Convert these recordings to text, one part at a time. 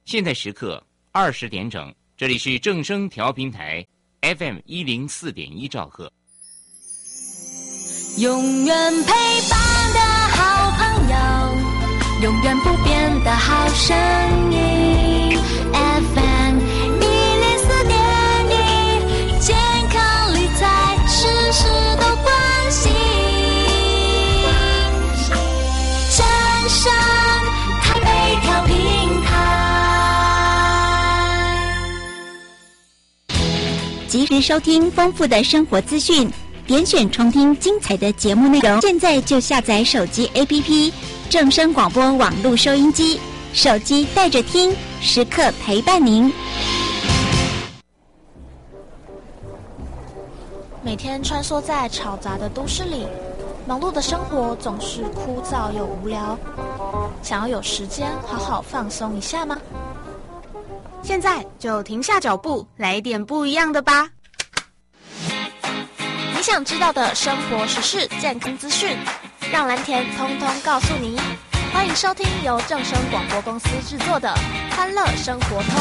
现在时刻20点整，这里是正声调频台 FM104.1兆赫。 永远陪伴的好朋友，永远不变的好声音 FM104.1，健康理财事事都关心，正声台北调频台， 及时收听丰富的生活资讯，点选重听精彩的节目内容。现在就下载手机 APP 正声广播网络收音机，手机带着听，时刻陪伴您。 每天穿梭在吵杂的都市里，忙碌的生活总是枯燥又无聊。想要有时间好好放松一下吗？ 现在就停下脚步，来一点不一样的吧。 你想知道的生活时事、健康资讯，让蓝田通通告诉你。欢迎收听由正声广播公司制作的《欢乐生活通》。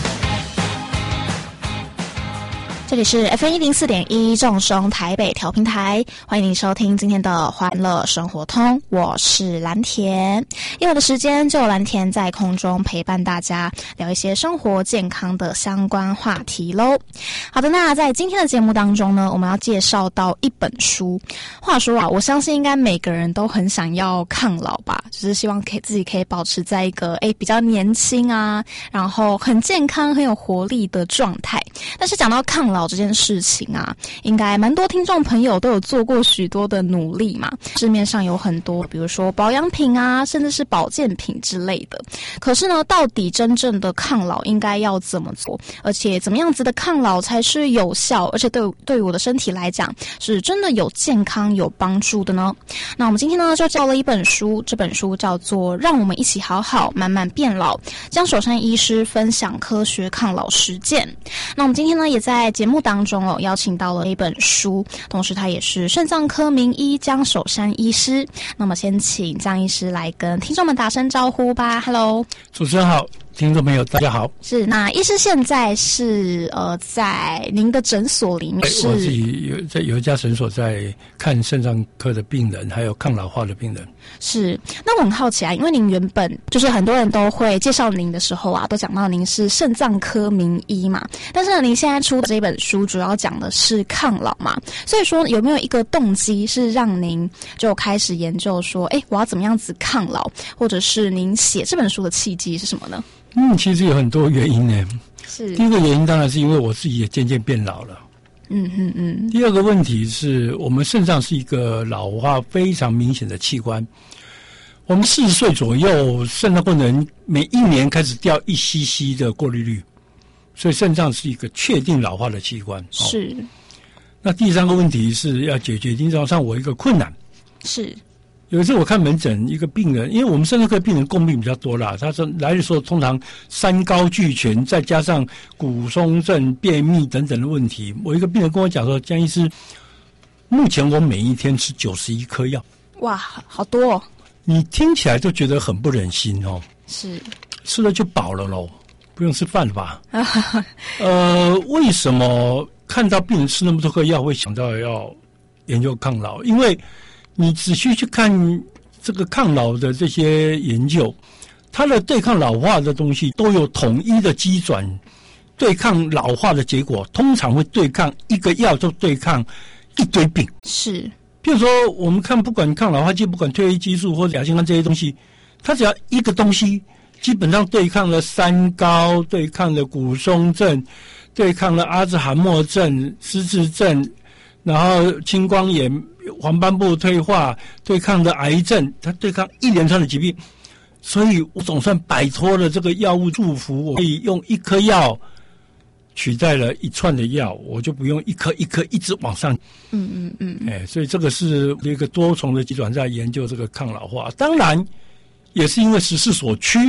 这里是 FM104.1 正声台北调频台，欢迎您收听今天的欢乐生活通，我是蓝田。一会的时间就有蓝田在空中陪伴大家聊一些生活健康的相关话题咯。好的，那在今天的节目当中呢，我们要介绍到一本书。话说啊，我相信应该每个人都很想要抗老吧，就是希望自己可以保持在一个比较年轻啊，然后很健康很有活力的状态。但是讲到抗老这件事情啊，应该蛮多听众朋友都有做过许多的努力嘛。市面上有很多比如说保养品啊，甚至是保健品之类的。可是呢，到底真正的抗老应该要怎么做，而且怎么样子的抗老才是有效，而且对于我的身体来讲是真的有健康有帮助的呢？那我们今天呢就找了一本书，这本书叫做《让我们一起好好慢慢变老》，江守山医师分享科学抗老实践。那我们今天呢也在节目当中邀请到了一本书，同时他也是肾脏科名医江守山医师。那么先请江医师来跟听众们打声招呼吧。 Hello， 主持人好，听众朋友大家好。 是，那医师现在是在您的诊所里面， 我自己有一家诊所在看肾脏科的病人，还有抗老化的病人。 是，那我很好奇啊，因为您原本就是很多人都会介绍您的时候啊，都讲到您是肾脏科名医嘛，但是呢，您现在出的这本书主要讲的是抗老嘛，所以说有没有一个动机是让您就开始研究说，我要怎么样子抗老，或者是您写这本书的契机是什么呢？ 其实有很多原因呢。 是， 第一个原因当然是因为我自己也渐渐变老了。第二个问题是我们肾脏是一个老化非常明显的器官。我们40岁左右，肾脏功能每一年开始掉1 cc 的过滤率，所以肾脏是一个确定老化的器官。 是。 那第三个问题是要解决临床上我一个困难。 是。 有一次我看门诊一个病人，因为我们肾脏科病人共病比较多啦，他说来的时候通常3高俱全，再加上骨松症、便秘等等的问题。我一个病人跟我讲说，江医师，目前我每一天吃91颗药。 哇，好多哦。 你听起来就觉得很不忍心哦。 是。 吃了就饱了咯，不用吃饭了吧？为什么看到病人吃那么多颗药会想到要研究抗老？因为你仔细去看这个抗老的这些研究，它的对抗老化的东西都有统一的机转，对抗老化的结果通常会对抗一个药就对抗一堆病。 是， 譬如说我们看不管抗老化剂，不管褪黑激素或者亚辛胺这些东西，它只要一个东西基本上对抗了3高，对抗了骨松症，对抗了阿兹海默症、失智症，然后青光眼、黄斑部退化，对抗的癌症，它对抗一连串的疾病，所以我总算摆脱了这个药物束缚，我可以用一颗药取代了一串的药，我就不用一颗一颗一直往上。所以这个是一个多重的机转在研究这个抗老化，当然也是因为时势所趋，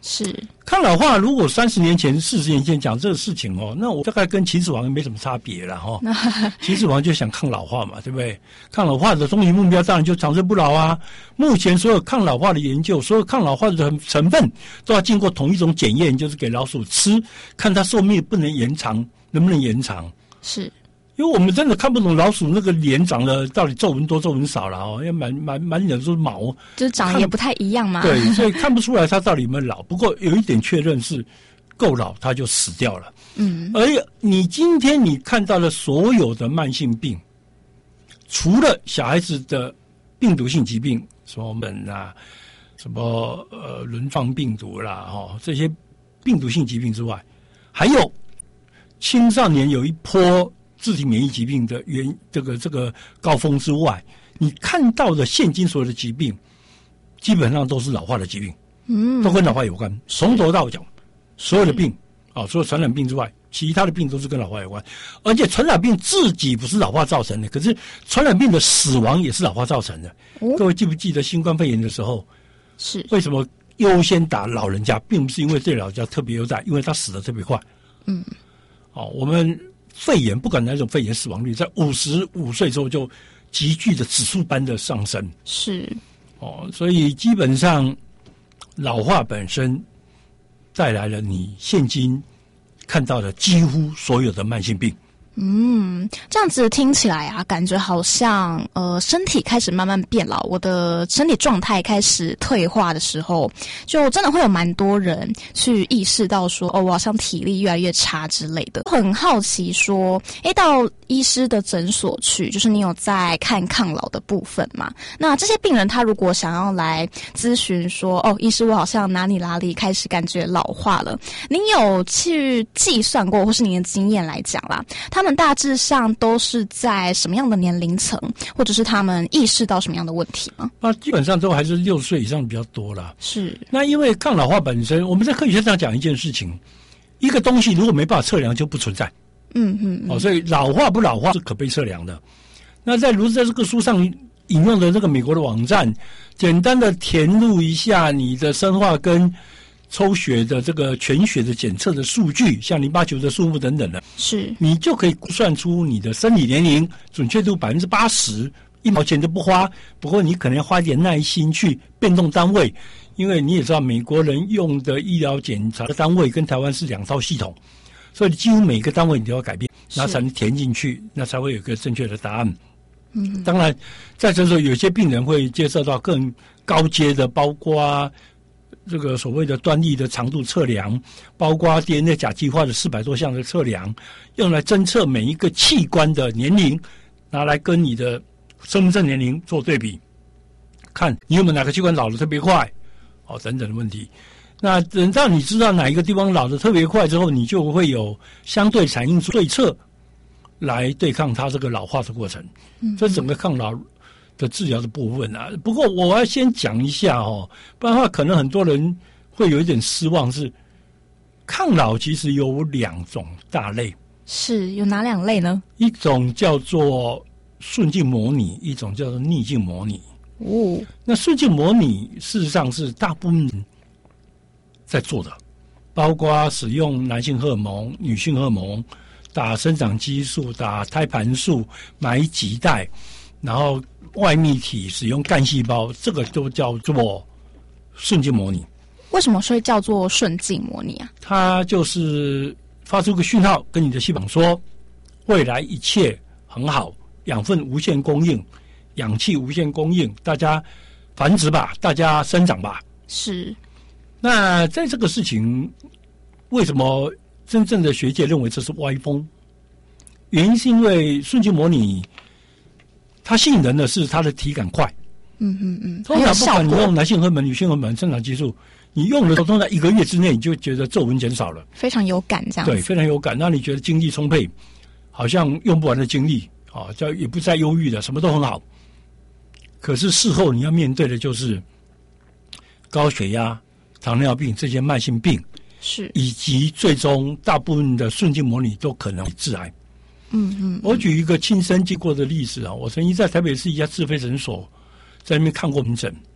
是抗老化，如果30年前、40年前讲这个事情哦，那我大概跟秦始皇没什么差别了哈。秦始皇就想抗老化嘛，对不对？抗老化的终极目标当然就长生不老啊。目前所有抗老化的研究，所有抗老化的成分都要经过同一种检验，就是给老鼠吃，看它寿命不能延长，能不能延长？ 是。 因为我们真的看不懂老鼠那个脸长得到底皱纹多皱纹少了哦，因为满脸都是毛， 就是长得也不太一样嘛。 对，所以看不出来它到底有没有老。不过有一点确认是，够老它就死掉了。而你今天你看到的所有的慢性病，除了小孩子的病毒性疾病，什么门啊，什么轮状病毒啦，这些病毒性疾病之外，还有青少年有一波自体免疫疾病的这个高峰之外，你看到的现今所有的疾病，基本上都是老化的疾病，都跟老化有关，从头到脚，所有的病除了传染病之外，其他的病都是跟老化有关，而且传染病自己不是老化造成的，可是传染病的死亡也是老化造成的。各位记不记得新冠肺炎的时候， 是为什么优先打老人家，并不是因为对老人家特别优待，因为他死得特别快。我们肺炎不管哪种肺炎死亡率在55岁之后就急剧的指数般的上升。 是所以基本上老化本身带来了你现今看到的几乎所有的慢性病。 这样子听起来啊，感觉好像身体开始慢慢变老，我的身体状态开始退化的时候，就真的会有蛮多人去意识到说，我好像体力越来越差之类的。很好奇说，到医师的诊所去，就是你有在看抗老的部分嘛？那这些病人他如果想要来咨询说，医师我好像哪里开始感觉老化了，您有去计算过，或是您的经验来讲啦，他们大致上都是在什么样的年龄层，或者是他们意识到什么样的问题吗？ 基本上都还是60岁以上比较多啦。 是。那因为抗老化本身，我们在科学上讲一件事情，一个东西如果没办法测量就不存在。所以老化不老化是可被测量的。那如在这个书上引用的这个美国的网站，简单的填入一下你的生化跟抽血的这个全血的检测的数据，像淋巴球的数目等等的， 是你就可以估算出你的生理年龄，准确度80%，1毛钱都不花。不过你可能要花一点耐心去变动单位，因为你也知道美国人用的医疗检查的单位跟台湾是2套系统，所以几乎每个单位你都要改变，然后才能填进去，那才会有一个正确的答案。当然在这时候有些病人会接受到更高阶的，包括这个所谓的端粒的长度测量，包括 DNA 甲基化的400多项的测量，用来侦测每一个器官的年龄，拿来跟你的身份证年龄做对比，看你有没有哪个器官老得特别快，等等的问题。那等到你知道哪一个地方老得特别快之后，你就会有相对产生出对策来对抗它这个老化的过程。这整个抗老的治疗的部分啊。不过我要先讲一下不然的话可能很多人会有一点失望，是抗老其实有2种大类。 是有哪2类呢？ 一种叫做顺境模拟，一种叫做逆境模拟。那顺境模拟事实上是大部分人在做的，包括使用男性荷尔蒙、女性荷尔蒙，打生长激素，打胎盘素，买脐带，然后外泌体使用干细胞，这个都叫做顺境模拟。 为什么会叫做顺境模拟啊？ 它就是发出个讯号跟你的细胞说，未来一切很好，养分无限供应，氧气无限供应，大家繁殖吧，大家生长吧。 是。 那在这个事情，为什么真正的学界认为这是歪风？原因是因为顺境模拟它吸引人的是它的体感快。通常不管你用男性荷尔蒙、女性荷尔蒙、生长激素，你用的时候通常1个月之内你就觉得皱纹减少了， 非常有感这样子。 对，非常有感，让你觉得精力充沛，好像用不完的精力也不再忧郁的，什么都很好。可是事后你要面对的就是高血压、糖尿病这些慢性病， 是以及最终大部分的顺境模拟都可能致癌。我举一个亲身经过的例子我曾经在台北市一家自费诊所在那边看过门诊，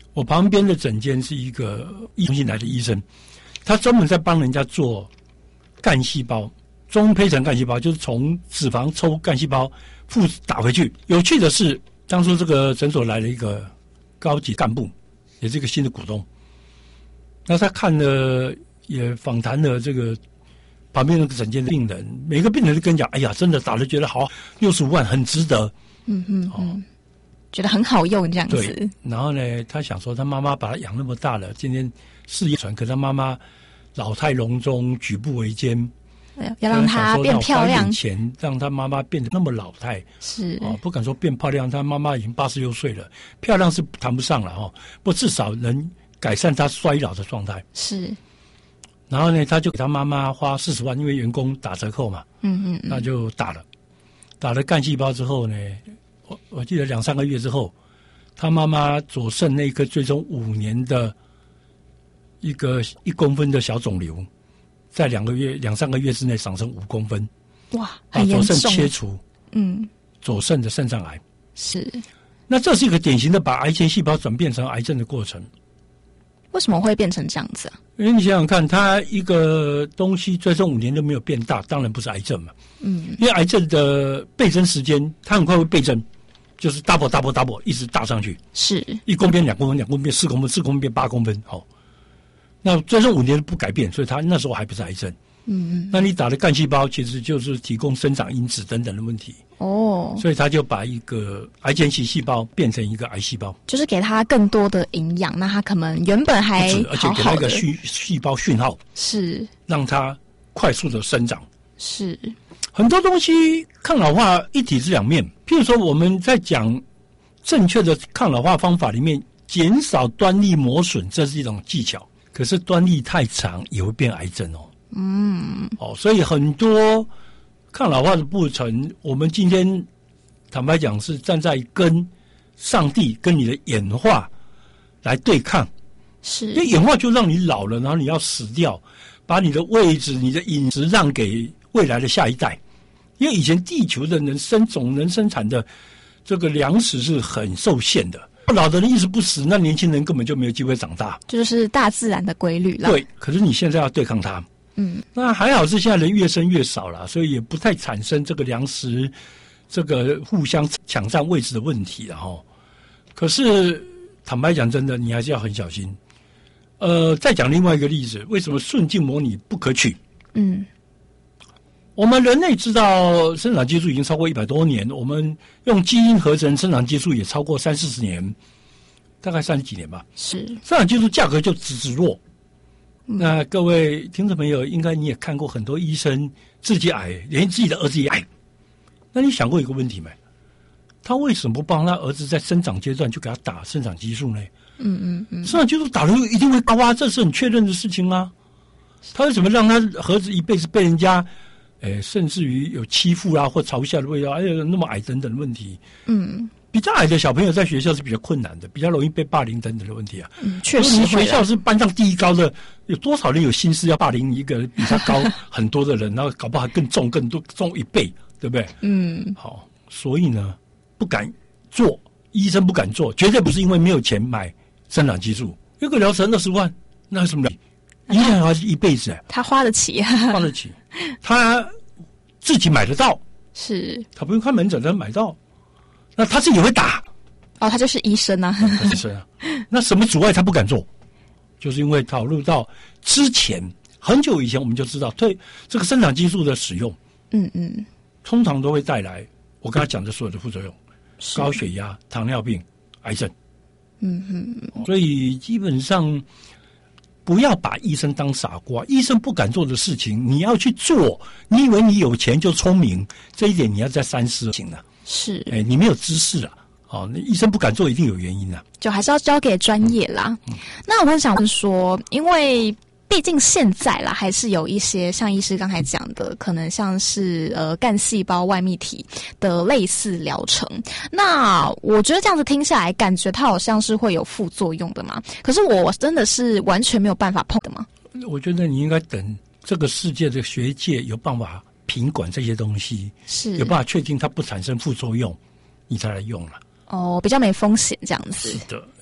我旁边的诊间是一个重新来的医生，他专门在帮人家做干细胞中胚层干细胞，就是从脂肪抽干细胞复打回去。有趣的是，当初这个诊所来了一个高级干部，也是一个新的股东。那他看了，也访谈了这个旁边那个诊间的病人，每个病人都跟你讲：“哎呀，真的打了觉得好，65万很值得。” 觉得很好用这样子。 对，然后呢，他想说他妈妈把他养那么大了，今天事业传，可他妈妈老态龙钟，举步维艰， 要让他变漂亮， 钱让他妈妈变得那么老态， 是不敢说变漂亮，他妈妈已经86岁了，漂亮是谈不上了不过至少能改善他衰老的状态。 是， 然后呢，他就给他妈妈花40万，因为员工打折扣嘛，那就打了干细胞之后呢。我记得2-3个月之后，他妈妈左肾那颗追踪5年的一个1公分的小肿瘤，在2-3个月之内长成5公分， 哇，很严重， 左肾切除，左肾的肾脏癌是。 那这是一个典型的把癌前细胞转变成癌症的过程。 为什么会变成这样子啊？ 因为你想想看，它一个东西追踪5年都没有变大，当然不是癌症嘛。因为癌症的倍增时间，它很快会倍增。就是 double 一直大上去， 是 1公分、2公分、2公分变4公分、4公分变8公分，那追踪5年不改变，所以他那时候还不是癌症。那你打的干细胞其实就是提供生长因子等等的问题。所以他就把一个癌前期细胞变成一个癌细胞， 就是给他更多的营养，那他可能原本还好好的， 而且给他一个细胞讯号， 是让他快速的生长。 是。 很多东西抗老化一体之两面，譬如说我们在讲正确的抗老化方法里面，减少端粒磨损，这是一种技巧。可是端粒太长也会变癌症所以很多抗老化的过程，我们今天坦白讲是站在跟上帝跟你的演化来对抗。 是， 因为演化就让你老了，然后你要死掉，把你的位置、你的饮食让给未来的下一代。因为以前地球的总能生产的这个粮食是很受限的，老的人一直不死，那年轻人根本就没有机会长大， 这就是大自然的规律了。 对，可是你现在要对抗它，那还好是现在人越生越少了，所以也不太产生这个粮食这个互相抢占位置的问题了可是坦白讲，真的你还是要很小心。再讲另外一个例子，为什么顺境模拟不可取？我们人类知道生长激素已经超过100多年，我们用基因合成生长激素也超过30-40年，大概30几年吧。 是， 生长激素价格就直落。那各位听众朋友，应该你也看过很多医生自己癌，连自己的儿子也癌。那你想过一个问题没？他为什么不帮他儿子在生长阶段就给他打生长激素呢？生长激素打了一定会高啊，这是很确认的事情啊。他为什么让他儿子一辈子被人家甚至于有欺负啊或嘲笑的味道，那么矮等等的问题。比较矮的小朋友在学校是比较困难的，比较容易被霸凌等等的问题啊。 确实， 学校是班上第一高的，有多少人有心思要霸凌一个比他高很多的人，然后搞不好还更重1倍，对不对？好，所以呢，不敢做，医生不敢做，绝对不是因为没有钱买生长激素，一个疗程20万，那有什么理？影响他一辈子， 他花得起， 花得起，他自己买得到， 是， 他不用看门诊，他买到，那他自己会打， 他就是医生啊， 医生啊，那什么阻碍他不敢做？就是因为讨论到之前很久以前我们就知道，对这个生长激素的使用，通常都会带来我刚才讲的所有的副作用，高血压、糖尿病、癌症，所以基本上。不要把医生当傻瓜，医生不敢做的事情你要去做，你以为你有钱就聪明，这一点你要再三思行了。 是， 你没有知识啊，那医生不敢做一定有原因啊， 就还是要交给专业啦。那我们想问说，因为毕竟现在啦，还是有一些像医师刚才讲的，可能像是干细胞外泌体的类似疗程。那我觉得这样子听下来，感觉它好像是会有副作用的嘛。可是我真的是完全没有办法碰的吗？ 我觉得你应该等这个世界的学界有办法品管这些东西， 是有办法确定它不产生副作用，你才来用了。 比较没风险这样子。 是的，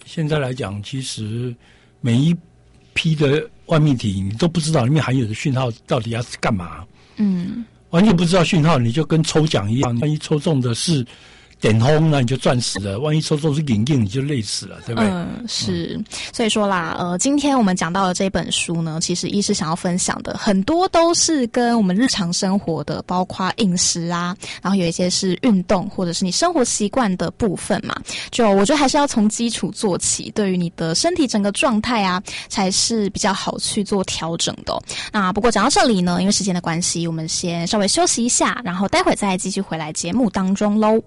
现在来讲，其实每一批的外泌体你都不知道里面含有的讯号到底要干嘛。完全不知道讯号，你就跟抽奖一样，万一抽中的是点轰，那你就赚死了；万一抽中是影印，你就累死了，对不对？ 是。所以说啦，今天我们讲到的这本书呢，其实医师想要分享的很多都是跟我们日常生活的，包括饮食啊，然后有一些是运动或者是你生活习惯的部分嘛。就我觉得还是要从基础做起，对于你的身体整个状态啊，才是比较好去做调整的哦。那不过讲到这里呢，因为时间的关系，我们先稍微休息一下，然后待会再继续回来节目当中喽。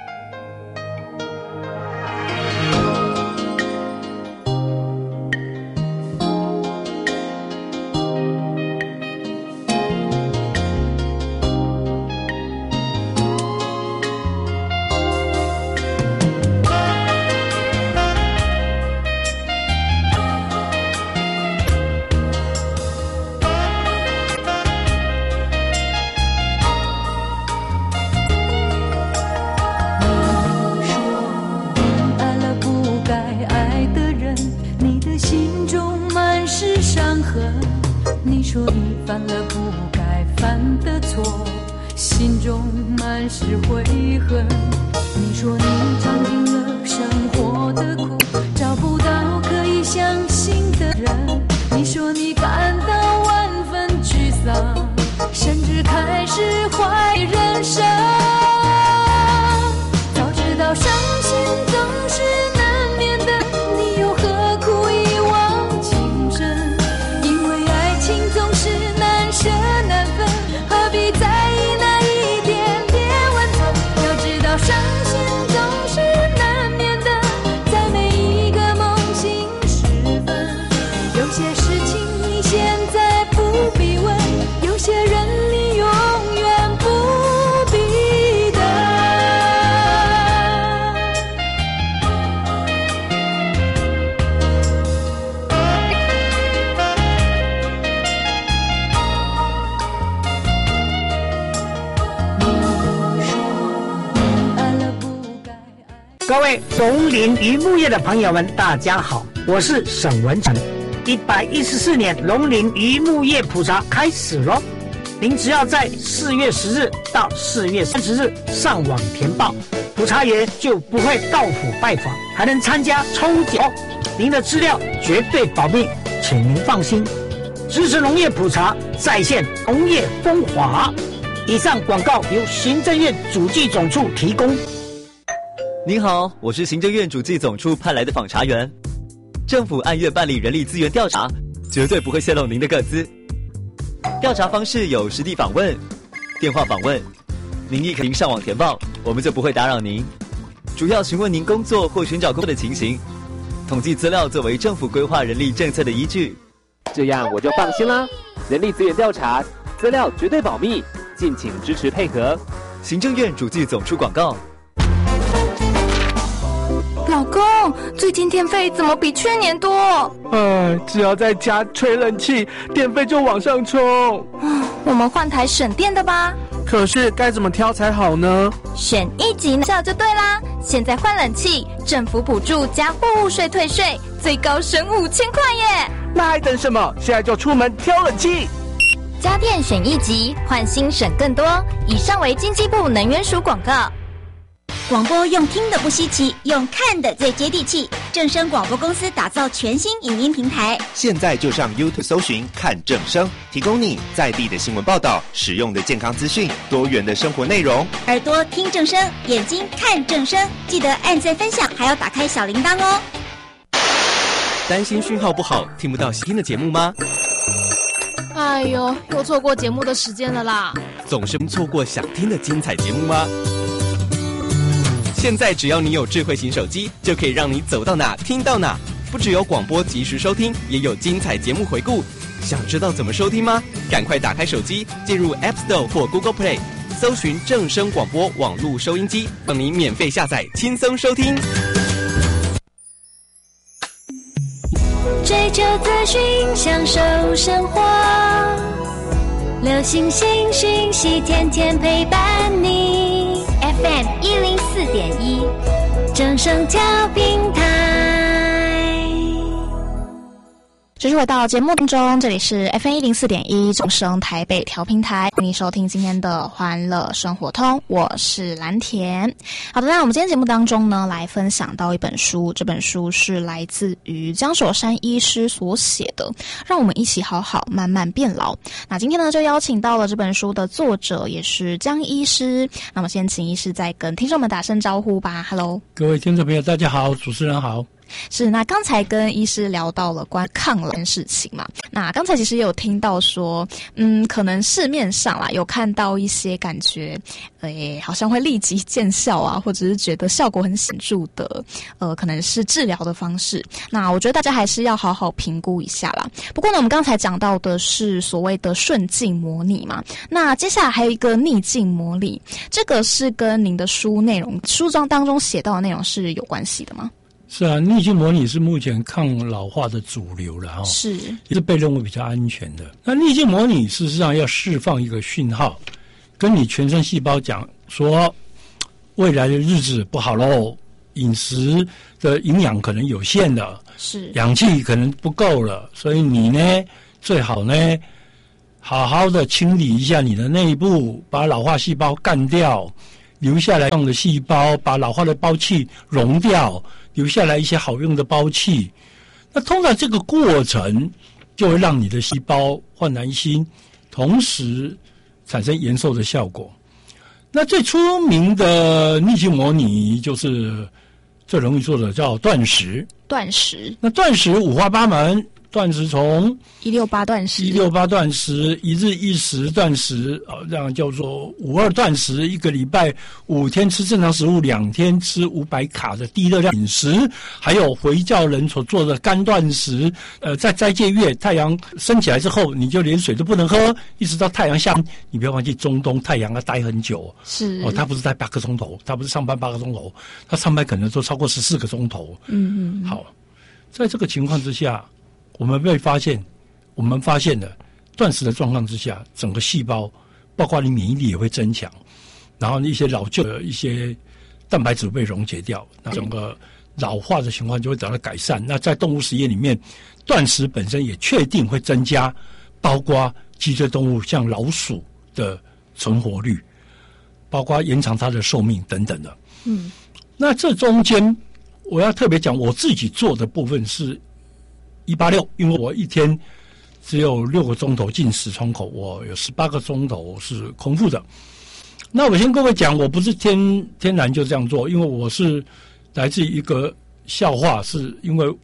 你说你犯了不该犯的错，心中满是悔恨。你说你尝尽了生活的苦，找不到可以相信的人。你说你感到万分沮丧，甚至开始怀疑人生。早知道伤心总是难免的，你又何苦一往情深？因为爱情总是难舍难分，何必在意那一点点温存？要知道伤心总是难免的，在每一个梦醒时分。有些事情你现在不必问，有些人你永远不必等。 各位农林渔牧业的朋友们，大家好，我是沈文成。114年农林渔牧业普查开始咯，您只要在4月10日到4月30日上网填报，普查员就不会到府拜访，还能参加抽奖哦。您的资料绝对保密，请您放心。支持农业普查，再现农业风华。以上广告由行政院主计总处提供。 您好，我是行政院主计总处派来的访查员。政府按月办理人力资源调查，绝对不会泄露您的个资。调查方式有实地访问、电话访问，您亦可上网填报，我们就不会打扰您。主要询问您工作或寻找工作的情形，统计资料作为政府规划人力政策的依据。 这样我就放心啦。人力资源调查，资料绝对保密，敬请支持配合。 行政院主计总处广告。 老公，最近电费怎么比去年多？ 只要在家吹冷气，电费就往上冲。 我们换台省电的吧。 可是该怎么挑才好呢？ 选1级效就对啦。现在换冷气，政府补助加货物税退税，最高省5000块耶！ 那还等什么？现在就出门挑冷气。 家电选1级，换新省更多。以上为经济部能源署广告。 广播用听的不稀奇，用看的最接地气。正声广播公司打造全新影音平台， 现在就上 YouTube 搜寻看正声，提供你在地的新闻报道、实用的健康资讯、多元的生活内容。 耳朵听正声，眼睛看正声，记得按赞分享，还要打开小铃铛哦。 担心讯号不好，听不到喜听的节目吗？ 哎呦，又错过节目的时间了啦！ 总是错过想听的精彩节目吗？现在只要你有智慧型手机，就可以让你走到哪听到哪。不只有广播及时收听，也有精彩节目回顾。想知道怎么收听吗？赶快打开手机，进入 App Store 或 Google Play， 搜寻正声广播网络收音机，让你免费下载，轻松收听。 追求资讯，享受生活，流行新讯息，天天陪伴你。FM 104.1，正声调频台。 继续回到节目当中，这里是 FM104.1 正声台北调频台，欢迎收听今天的欢乐生活通，我是蓝田。好的，那我们今天节目当中呢，来分享到一本书，这本书是来自于江守山医师所写的，让我们一起好好慢慢变老。那今天呢，就邀请到了这本书的作者，也是江医师。那么先请医师再跟听众们打声招呼吧。Hello， 各位听众朋友，大家好，主持人好。 是，那刚才跟医师聊到了关于抗老的事情嘛，那刚才其实也有听到说，可能市面上啦有看到一些感觉，好像会立即见效啊，或者是觉得效果很显著的，可能是治疗的方式。那我觉得大家还是要好好评估一下啦。不过呢，我们刚才讲到的是所谓的顺境模拟嘛，那接下来还有一个逆境模拟，这个是跟您的书内容、书章当中写到的内容是有关系的吗？ 是啊，逆境模拟是目前抗老化的主流了是， 也是被认为比较安全的。那逆境模拟事实上要释放一个讯号，跟你全身细胞讲说，未来的日子不好喽，饮食的营养可能有限了， 是氧气可能不够了，所以你呢最好呢好好的清理一下你的内部，把老化细胞干掉，留下来用的细胞，把老化的胞器溶掉，留下来一些好用的胞器。那通常这个过程就会让你的细胞焕然一新，同时产生延寿的效果。那最出名的逆境模拟就是最容易做的叫断食。那断食五花八门，断食从 168断食 168断食，一日一食断食，这样叫做52断食，一个礼拜5天吃正常食物，2天吃500卡的低热量饮食，还有回教人所做的干断食，在斋戒月太阳升起来之后，你就连水都不能喝，一直到太阳下，你不要忘记中东太阳要待很久， 是他不是待8个钟头，他不是上班8个钟头，他上班可能都超过14个钟头。好，在这个情况之下，我们发现了断食的状况之下，整个细胞包括你免疫力也会增强，然后一些老旧的一些蛋白质被溶解掉，那整个老化的情况就会得到改善。那在动物实验里面，断食本身也确定会增加包括脊椎动物像老鼠的存活率，包括延长它的寿命等等的。那这中间我要特别讲我自己做的部分是186，因为我一天只有6个钟头进食窗口，我有18个钟头是空腹的。那我先跟各位讲，我不是天然就这样做，因为我是来自一个笑话，是因为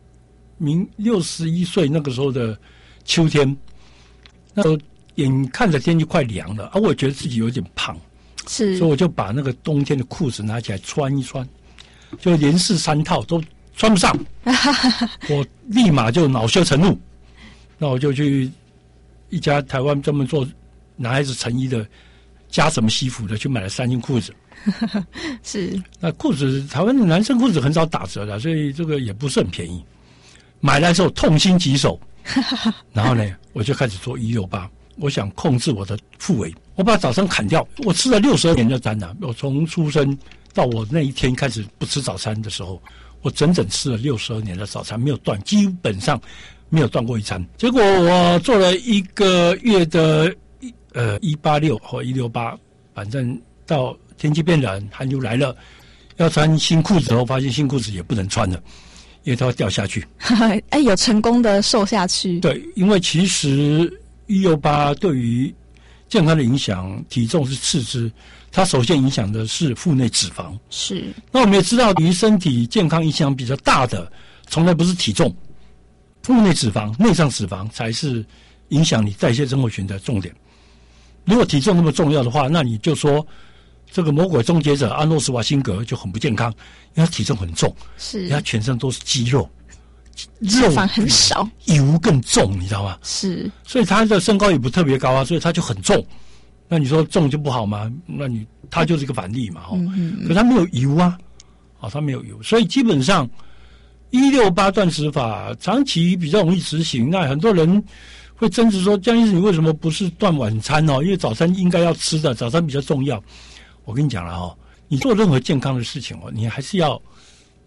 61岁那个时候的秋天，那时候眼看着天气快凉了，我觉得自己有点胖，所以我就把那个冬天的裤子拿起来穿一穿，就连试3套都穿不上，我立马就恼羞成怒，那我就去一家台湾专门做男孩子成衣的加什么西服的，去买了3件裤子。 是， 那裤子台湾的男生裤子很少打折的，所以这个也不是很便宜。买来之后痛心疾首，然后呢，我就开始做168，我想控制我的腹围，我把早餐砍掉，我吃了62年的餐了，我从出生到我那一天开始不吃早餐的时候，我整整吃了62年的早餐，没有断，基本上没有断过一餐。结果我做了1个月的186或168，反正到天气变冷，寒流来了，要穿新裤子后，发现新裤子也不能穿了，因为它会掉下去。 有成功的瘦下去。 对，因为其实168对于健康的影响，体重是次之，它首先影响的是腹内脂肪。 是。那我们也知道，对于身体健康影响比较大的，从来不是体重，腹内脂肪、内脏脂肪才是影响你代谢症候群的重点。如果体重那么重要的话，那你就说这个魔鬼终结者阿诺斯瓦辛格就很不健康，因为他体重很重，因为他全身都是肌肉， 脂肪很少， 油更重，你知道吗？ 是， 所以他的身高也不特别高啊，所以他就很重。那你说重就不好吗？那他就是一个反例嘛，可他没有油啊，他没有油，所以基本上168断食法长期比较容易执行。那很多人会争执说，江医师你为什么不是断晚餐因为早餐应该要吃的，早餐比较重要。我跟你讲了你做任何健康的事情你还是要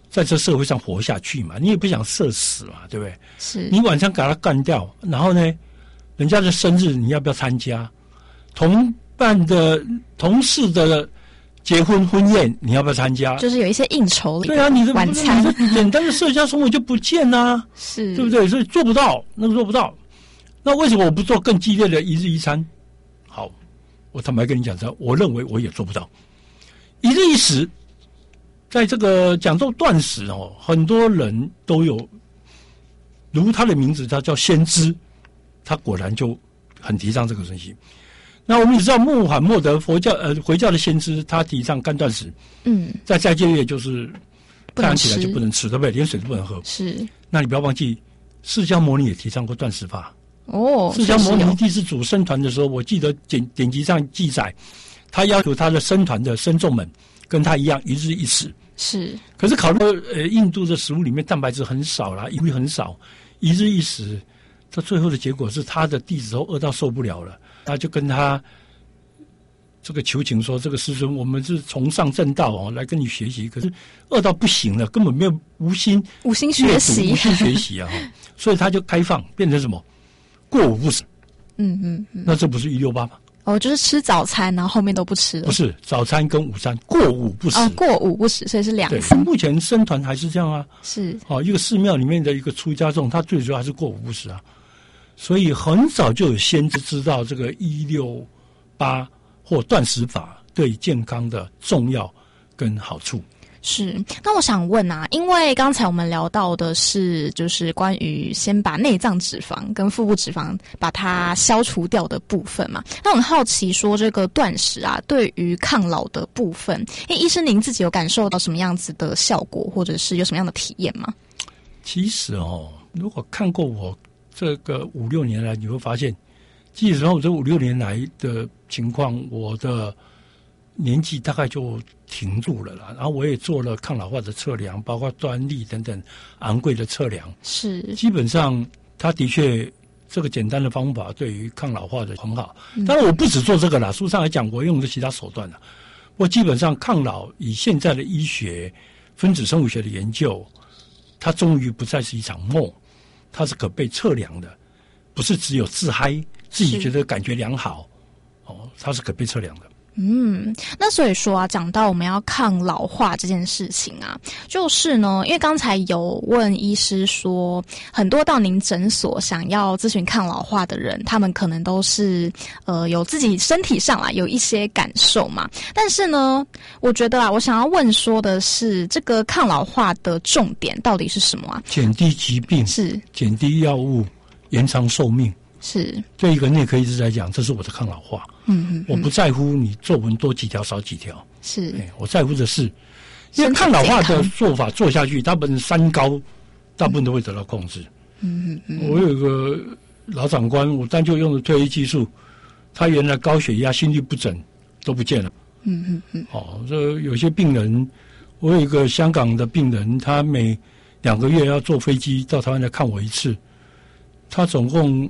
在这社会上活下去嘛，你也不想社死嘛，对不对？ 是你晚上给他干掉，然后呢，人家的生日你要不要参加？同事的结婚婚宴你要不要参加？ 就是有一些应酬， 对啊，你的晚餐， 你的简单的社交生活就不见啦， 是， 对不对？所以做不到，那个做不到。那为什么我不做更激烈的一日一餐？好，我坦白跟你讲，我认为我也做不到。一日一食，在这个讲到断食哦，很多人都有，如他的名字，他叫先知，他果然就很提倡这个东西。那我们也知道穆罕默德回教的先知，他提倡干断食。在斋戒月就是太阳起来就不能吃，对不对？连水都不能喝。 是。 那你不要忘记，释迦牟尼也提倡过断食法。 释迦牟尼第一次组僧团的时候，我记得典籍上记载，他要求他的僧团的僧众们跟他一样一日一食。 是。可是考虑印度的食物里面蛋白质很少啦，营养很少，一日一食，这最后的结果是他的弟子都饿到受不了了。他就跟他这个求情说：“这个师尊，我们是崇尚正道哦，来跟你学习，可是饿到不行了，根本没有无心学习， 无心学习啊！所以他就开放，变成什么？过午不食。那这不是168吗？ 就是吃早餐，然后后面都不吃了。 不是早餐跟午餐过午不食过午不食，所以是2次。 目前僧团还是这样啊。 是一个寺庙里面的一个出家众，他最主要还是过午不食啊。所以很早就有先知知道这个168或断食法对健康的重要跟好处。 是，那我想问啊，因为刚才我们聊到的是就是关于先把内脏脂肪跟腹部脂肪把它消除掉的部分嘛，那我很好奇说这个断食啊对于抗老的部分，医生您自己有感受到什么样子的效果，或者是有什么样的体验吗？ 其实如果看过我这个5-6年来，你会发现基本上我这5-6年来的情况，我的年纪大概就停住了啦。然后我也做了抗老化的测量，包括端粒等等昂贵的测量。 是， 基本上它的确这个简单的方法对于抗老化的很好。当然我不只做这个啦，书上来讲我用的其他手段啦。我基本上抗老以现在的医学、分子生物学的研究，它终于不再是一场梦，它是可被测量的，不是只有自嗨，自己觉得感觉良好，它是可被测量的。 那所以说啊，讲到我们要抗老化这件事情啊，就是呢，因为刚才有问医师说，很多到您诊所想要咨询抗老化的人，他们可能都是有自己身体上有一些感受嘛。但是呢，我觉得我想要问说的是，这个抗老化的重点到底是什么啊？ 减低疾病， 是减低药物，延长寿命。 是对一个内科医师来讲，这是我的抗老化。我不在乎你皱纹多几条少几条， 是我在乎的是，因为抗老化的做法做下去，大部分3高，大部分都会得到控制。我有一个老长官，我单就用的褪黑激素，他原来高血压、心律不整都不见了。这有些病人，我有一个香港的病人，他每2个月要坐飞机到台湾来看我一次，他总共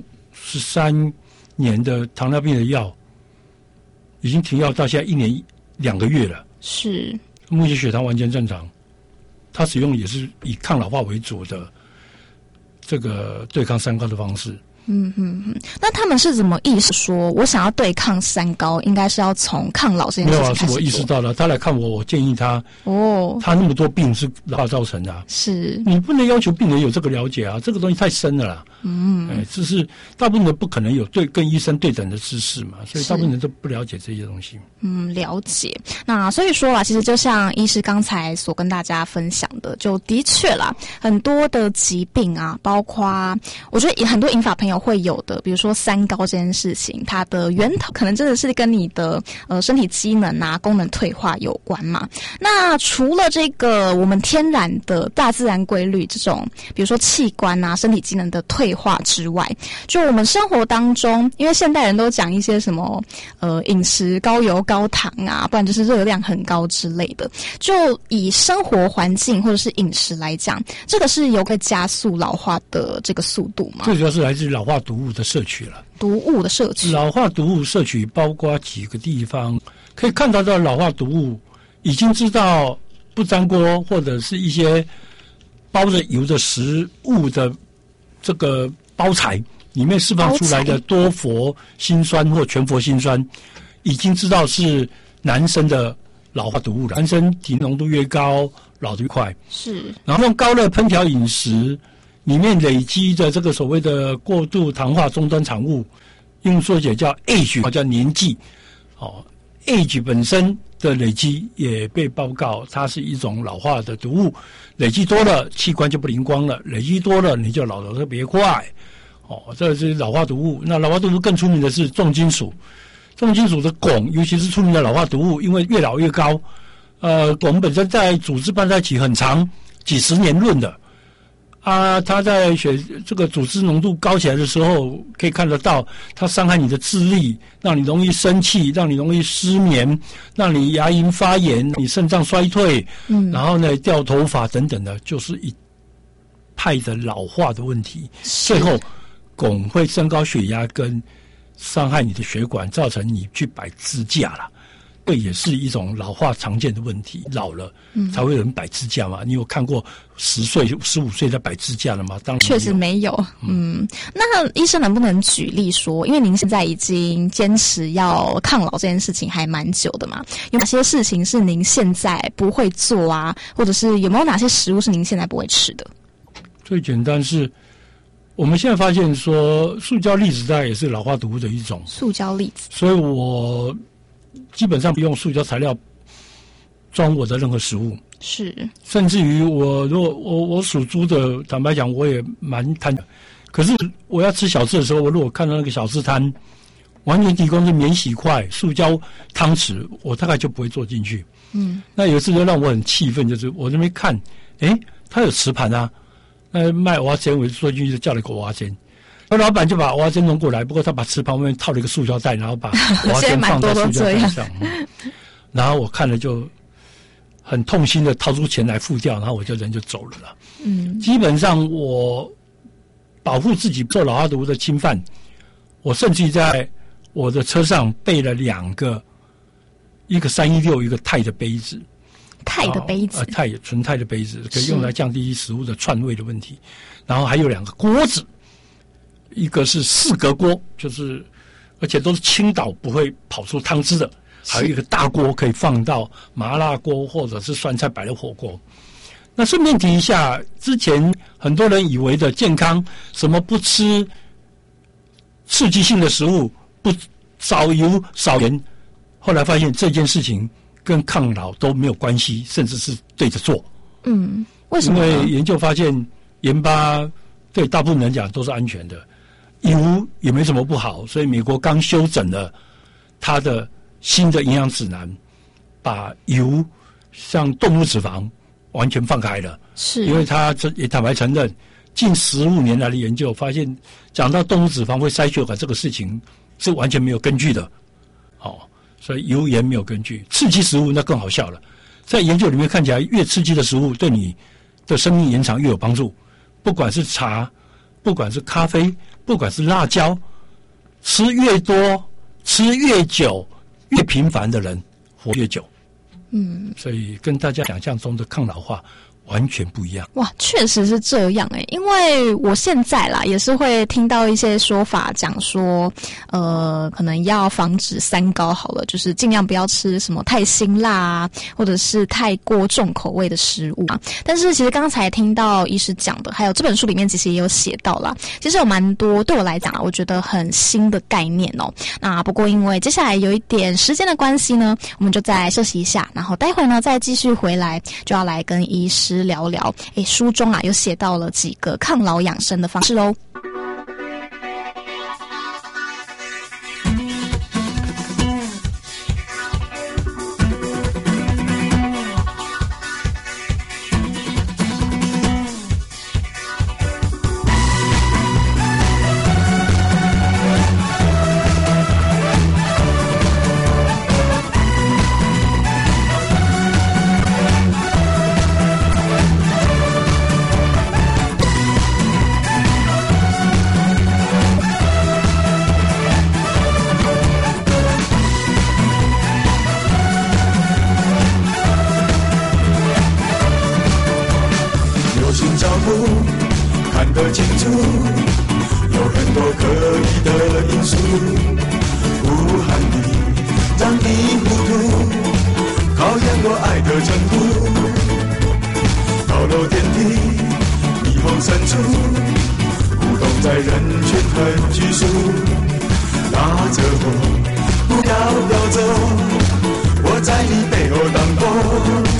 13年的糖尿病的药，已经停药到现在1年2个月了。 是， 目前血糖完全正常，他使用也是以抗老化为主的这个对抗3高的方式。 那他们是怎么意识说，我想要对抗3高，应该是要从抗老这件事情开始做？ 没有是我意识到了，他来看我，我建议他，他那么多病是老化造成的啊， 是你不能要求病人有这个了解啊，这个东西太深了啦。这是大部分人不可能有跟医生对等的知识嘛，所以大部分人都不了解这些东西。 了解。那所以说其实就像医师刚才所跟大家分享的，就的确啦，很多的疾病啊，包括我觉得很多银发朋友会有的，比如说3高这件事情，它的源头可能真的是跟你的身体机能啊、功能退化有关嘛。那除了这个我们天然的大自然规律这种，比如说器官啊、身体机能的退化之外，就我们生活当中，因为现代人都讲一些什么饮食高油高糖啊，不然就是热量很高之类的，就以生活环境或者是饮食来讲，这个是有会加速老化的这个速度吗？ 最主要是来自于老化毒物的摄取了。 毒物的摄取， 老化毒物摄取包括几个地方，可以看到的老化毒物已经知道不粘锅或者是一些包着油的食物的这个包材里面释放出来的多氟辛酸或全氟辛酸，已经知道是男生的老化毒物了。男生体浓度越高，老得越快。 是， 然后用高热烹调饮食里面累积的这个所谓的过度糖化终端产物，用缩写叫 age， 叫年纪。age 本身的累积也被报告，它是一种老化的毒物。累积多了，器官就不灵光了；累积多了，你就老得特别快。这是老化毒物。那老化毒物更出名的是重金属。重金属的汞，尤其是出名的老化毒物，因为越老越高。汞本身在组织半衰期很长，几十年论的。它在这个组织浓度高起来的时候，可以看得到，它伤害你的智力，让你容易生气，让你容易失眠，让你牙龈发炎，你肾脏衰退，然后呢掉头发等等的，就是一派的老化的问题。最后，汞会升高血压跟伤害你的血管，造成你去摆支架了。这也是一种老化常见的问题，老了才会有人摆支架嘛。你有看过10岁、15岁在摆支架了吗？当然确实没有。那医生能不能举例说，因为您现在已经坚持要抗老这件事情还蛮久的嘛，有哪些事情是您现在不会做啊？或者是有没有哪些食物是您现在不会吃的？ 最简单是，我们现在发现说，塑胶粒子它也是老化毒物的一种。 塑胶粒子， 所以我基本上不用塑胶材料装我的任何食物， 是， 甚至于我属猪的，坦白讲我也蛮贪的。可是我要吃小吃的时候，我如果看到那个小吃摊完全提供是免洗筷、塑胶汤匙，我大概就不会坐进去。那有一次就让我很气愤，就是我那边看，他有瓷盘啊，那卖蚵仔煎，我就坐进去就叫了一个蚵仔煎。那老板就把蚵仔煎弄过来，不过他把瓷盘外面套了一个塑胶袋，然后把蚵仔煎放在塑胶袋上。然后我看了就很痛心的掏出钱来付掉，然后我就人就走了啦。基本上我保护自己不受老化毒物的侵犯，我甚至在我的车上备了2个，一个316，一个钛的杯子。 钛的杯子， 纯钛的杯子可以用来降低食物的串味的问题。然后还有2个锅子。一个是4格锅，就是而且都是倾倒不会跑出汤汁的，还有一个大锅可以放到麻辣锅或者是酸菜白的火锅。那顺便提一下，之前很多人以为的健康，什么不吃刺激性的食物，不少油少盐，后来发现这件事情跟抗老都没有关系，甚至是对着做。 为什么？ 因为研究发现盐巴对大部分人讲都是安全的。油也没什么不好，所以美国刚修整了它的新的营养指南，把油像动物脂肪完全放开了。 是， 因为他也坦白承认，近15年来的研究发现，讲到动物脂肪会塞血管这个事情是完全没有根据的。所以油盐没有根据。刺激食物那更好笑了，在研究里面看起来，越刺激的食物对你的生命延长越有帮助，不管是茶，不管是咖啡，不管是辣椒，吃越多、吃越久、越频繁的人活越久。所以跟大家想象中的抗老化完全不一样。 哇，确实是这样欸，因为我现在啦也是会听到一些说法讲说，可能要防止三高好了，就是尽量不要吃什么太辛辣啊，或者是太过重口味的食物啊。但是其实刚才听到医师讲的，还有这本书里面其实也有写到啦，其实有蛮多对我来讲啊，我觉得很新的概念哦。那不过因为接下来有一点时间的关系呢，我们就再休息一下，然后待会呢再继续回来，就要来跟医师聊聊，书中啊有写到了几个抗老养生的方式喽。 处有很多可疑的因素，无憾地让你糊涂，考验我爱的程度。高楼电梯，霓虹深处，舞动在人群很拘束，拉着我不要飘走，我在你背后当风。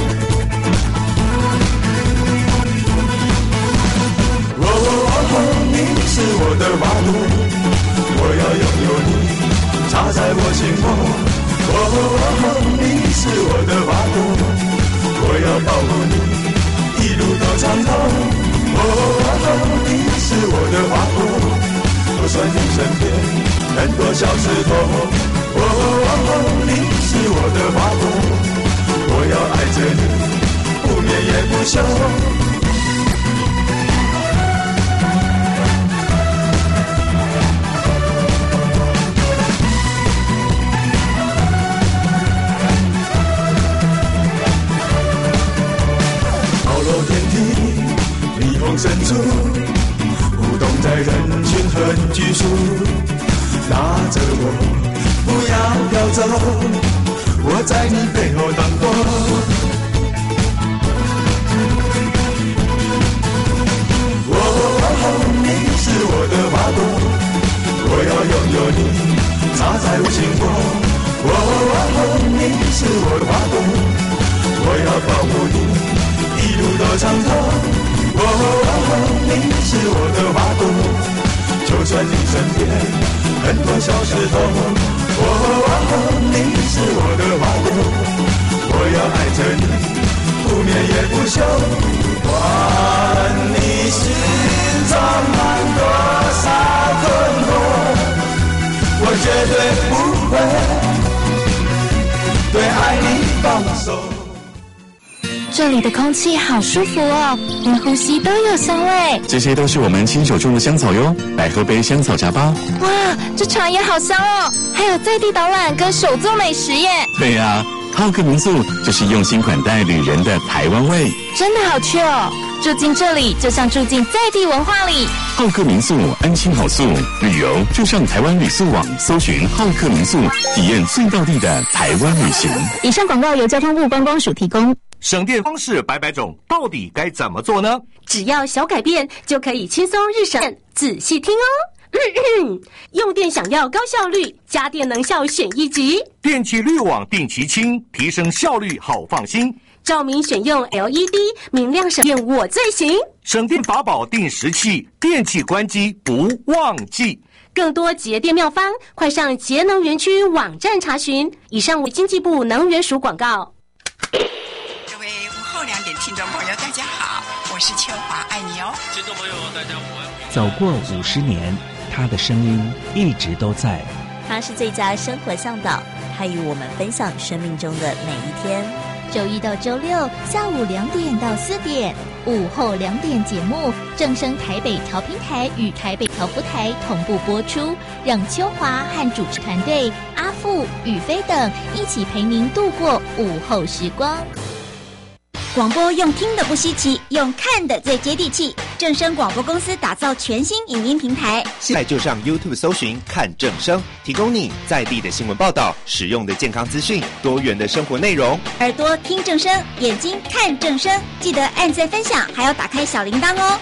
你是我的花朵，我要拥有你，插在我心窝。你是我的花朵，我要保护你，一路到长头。你是我的花朵，我算你身边很多小石头。你是我的花朵，我要爱着你，不眠也不休。深处舞动在人群很拘束，拉着我不要飘走，我在你背后当风。你是我的花朵，我要拥有你，插在我心窝。你是我的花朵，我要保护你，一路到长头。你是我的花朵，就算你身边很多小石头。你是我的花朵，我要爱着你，不眠也不休。管你心中满多少困惑，我绝对不会对爱你放手。 这里的空气好舒服哦，连呼吸都有香味。 这些都是我们亲手种的香草哟，来喝杯香草茶吧。 哇，这茶也好香哦，还有在地导览跟手作美食耶。 对呀，浩客民宿就是用心款待旅人的台湾味， 真的好去哦。住进这里就像住进在地文化里。 浩客民宿安心好宿，旅游就上台湾旅宿网搜寻浩客民宿，体验最道地的台湾旅行。 以上广告由交通部观光署提供。 省电方式百百种，到底该怎么做呢？ 只要小改变，就可以轻松日省。仔细听哦。用电想要高效率，家电能效选一级。 电气滤网定期清，提升效率好放心。 照明选用 LED， 明亮省电我最行。 省电法宝定时器，电器关机不忘记。 更多节电妙方，快上节能园区网站查询。以上为经济部能源署广告。 各位午后2点听众朋友，大家好，我是秋华，爱你哦。 听众朋友，大家午安。 走过50年，他的声音一直都在。 他是最佳生活向导，他与我们分享生命中的每一天。 周一到周六下午2点到4点，午后2点节目正声台北调频台与台北调布台同步播出，让秋华和主持团队阿富、宇飞等一起陪您度过午后时光。广播用听的不稀奇，用看的最接地气。正声广播公司打造全新影音平台， 现在就上 YouTube 搜寻看正声，提供你在地的新闻报道、实用的健康资讯、多元的生活内容。 耳朵听正声，眼睛看正声，记得按赞分享，还要打开小铃铛哦。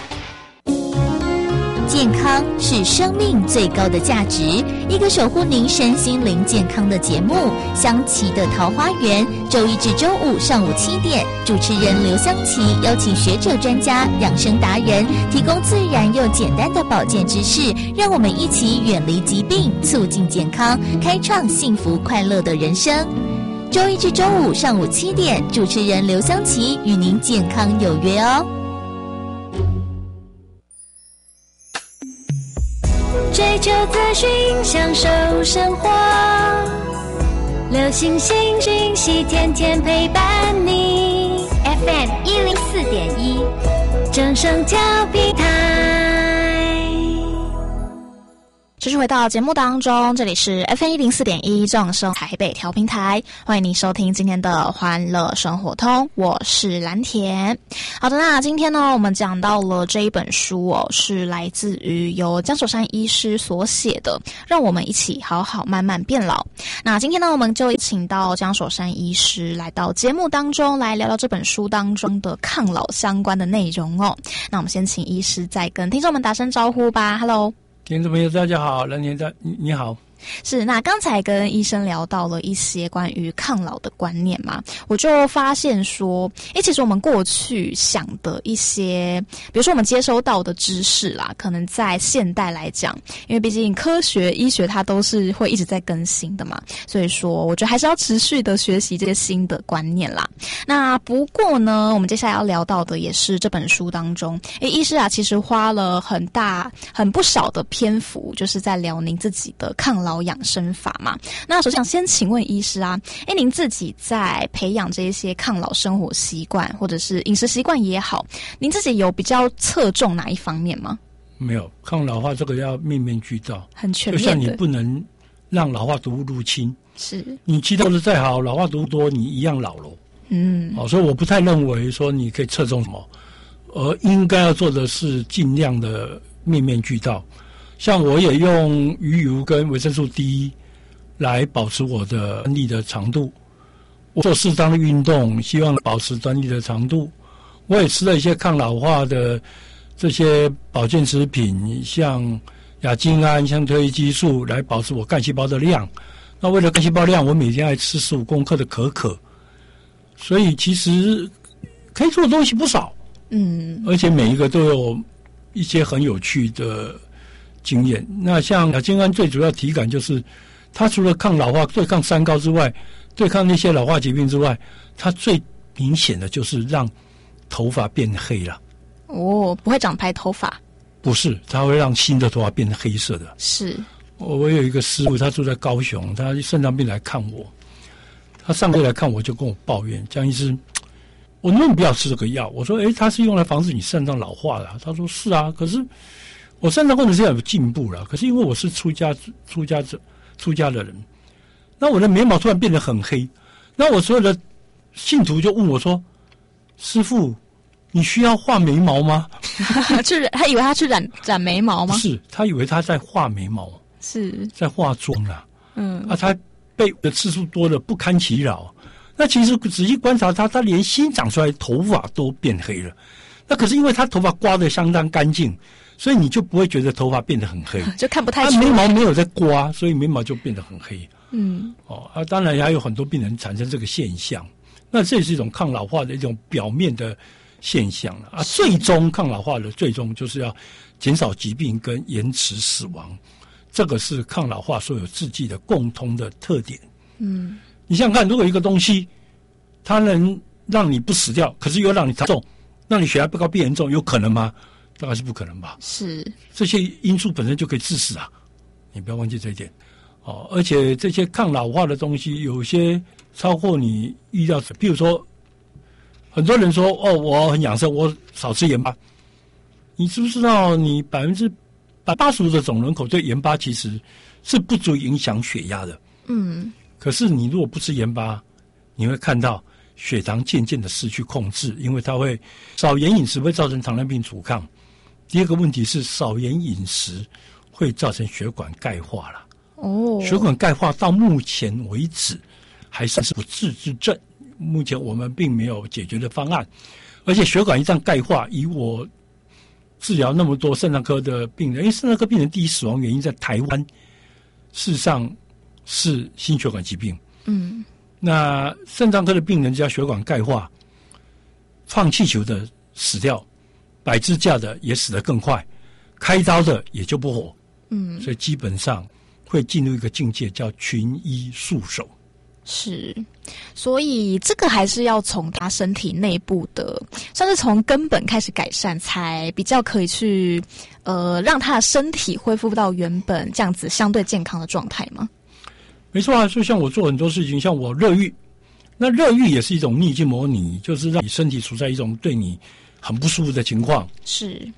健康是生命最高的价值，一个守护您身心灵健康的节目——香琪的桃花源，周一至周五上午7点，主持人刘香琪邀请学者专家、养生达人，提供自然又简单的保健知识，让我们一起远离疾病，促进健康，开创幸福快乐的人生。周一至周五上午7点，主持人刘香琪与您健康有约哦。 追求资讯，享受生活，流行新讯息，天天陪伴你。FM 104.1，正声调频台。 持续回到节目当中，这里是 FM104.1 正声台北调频台，欢迎您收听今天的欢乐生活通，我是蓝田。好的，那今天呢，我们讲到了这一本书哦，是来自于由江守山医师所写的《让我们一起好好慢慢变老》。那今天呢，我们就请到江守山医师来到节目当中，来聊聊这本书当中的抗老相关的内容哦。那我们先请医师再跟听众们打声招呼吧。Hello。 听众朋友大家好，蓝田你好。 是，那刚才跟医生聊到了一些关于抗老的观念嘛，我就发现说，其实我们过去想的一些，比如说我们接收到的知识啦，可能在现代来讲，因为毕竟科学、医学它都是会一直在更新的嘛，所以说我觉得还是要持续的学习这些新的观念啦。那不过呢，我们接下来要聊到的也是这本书当中，医师啊，其实花了很不少的篇幅，就是在聊您自己的抗老养生法嘛。那首先想先请问医师啊，您自己在培养这些抗老生活习惯或者是饮食习惯也好，您自己有比较侧重哪一方面吗？ 没有，抗老化这个要面面俱到， 很全面的。 就像你不能让老化毒物入侵， 是你期待的再好，老化毒物多，你一样老了。所以我不太认为说你可以侧重什么，而应该要做的是尽量的面面俱到。像我也用鱼油跟维生素 D 来保持我的端粒的长度，我做适当的运动，希望保持端粒的长度。我也吃了一些抗老化的这些保健食品，像亚精胺、像褪黑激素，来保持我干细胞的量。那为了干细胞量，我每天爱吃15公克的可可。所以其实可以做的东西不少，而且每一个都有一些很有趣的经验。那像亚精胺最主要体感就是它除了抗老化、对抗三高之外，对抗那些老化疾病之外，它最明显的就是让头发变黑了。 不会长白头发？ 不是，它会让新的头发变成黑色的。 是， 我有一个师傅，他住在高雄，他肾脏病来看我，他上个月来看我就跟我抱怨，江医师，我能不能不要吃这个药？我说，它是用来防止你肾脏老化的。他说是啊，可是我肾脏功能是有进步了，可是因为我是出家的人，那我的眉毛突然变得很黑，那我所有的信徒就问我说，师父，你需要画眉毛吗？ 他以为他去染眉毛吗？ 不是，他以为他在画眉毛， 是在化妆啦。他被的次数多了不堪其扰。那其实仔细观察他连新长出来的头发都变黑了。那可是因为他头发刮得相当干净，所以你就不会觉得头发变得很黑， 就看不太出来。 眉毛没有在刮，所以眉毛就变得很黑。当然还有很多病人产生这个现象。那这也是一种抗老化的一种表面的现象了。最终抗老化的最终就是要减少疾病跟延迟死亡。这个是抗老化所有制剂的共通的特点。你想想看，如果一个东西它能让你不死掉，可是又让你长重，让你血压不高变严重，有可能吗？大概是不可能吧。 是， 这些因素本身就可以致死啊，你不要忘记这一点。而且这些抗老化的东西有些超过你预料，譬如说很多人说我很养生，我少吃盐巴。你知不知道你85%的总人口对盐巴其实是不足以影响血压的。可是你如果不吃盐巴，你会看到血糖渐渐的失去控制，因为它会少盐饮食会造成糖尿病阻抗。第二个问题是少盐饮食会造成血管钙化了。血管钙化到目前为止还算是不治之症，目前我们并没有解决的方案。而且血管一旦钙化，以我治疗那么多肾脏科的病人，因为肾脏科病人第一死亡原因在台湾事实上是心血管疾病。那肾脏科的病人只要血管钙化，放气球的死掉，摆支架的也死得更快，开刀的也就不活。所以基本上会进入一个境界叫群医束手。 是，所以这个还是要从他身体内部的，算是从根本开始改善，才比较可以去让他的身体恢复到原本这样子相对健康的状态吗？ 没错啊，就像我做很多事情，像我热浴，那热浴也是一种逆境模拟，就是让你身体处在一种对你很不舒服的情况。 是，